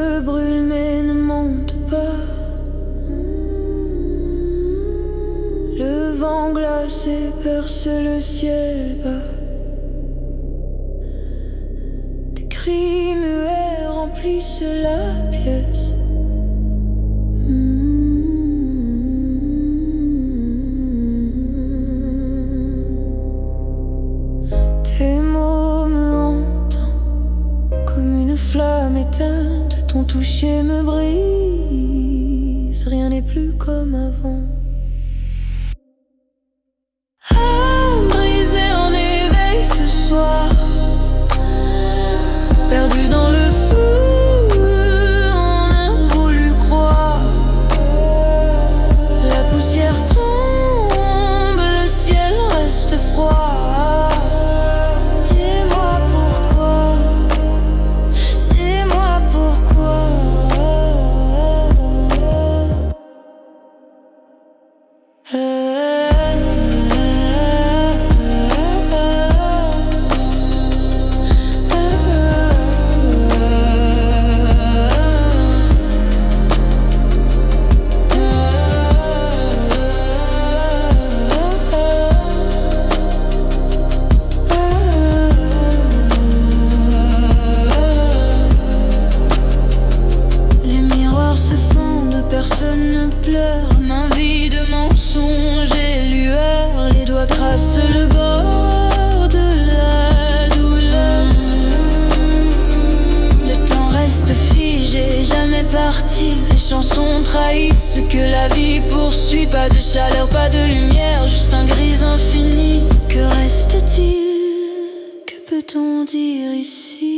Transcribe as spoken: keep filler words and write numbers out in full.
me brûle mais ne monte pas. Le vent glacé perce le ciel bas. Des cris muets remplissent la pièce. Tes mots me hantent comme une flamme éteinte. Ton toucher me brise. Rien n'est plus comme avant. Âme brisée en éveil ce soir, perdu dans le flou, on a voulu croire. La poussière tombe, le ciel reste froid. Dis-moi pourquoi, dis-moi pourquoi. Personne ne pleure, main vide de mensonges et lueurs. Les doigts crassent le bord de la douleur. Le temps reste figé, jamais parti. Les chansons trahissent ce que la vie poursuit. Pas de chaleur, pas de lumière, juste un gris infini. Que reste-t-il? Que peut-on dire ici?